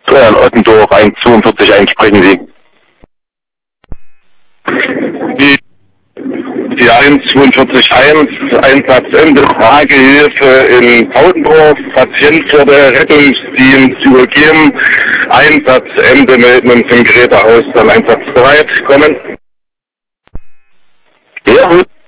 Ottendorf 142 sprechen Sie. Die 142.1, Einsatzende, Fragehilfe in Pautendorf, Patient wurde Rettungsdienst übergeben, Einsatzende melden uns im Gerätehaus, dann einsatzbereit, kommen. Ja, gut.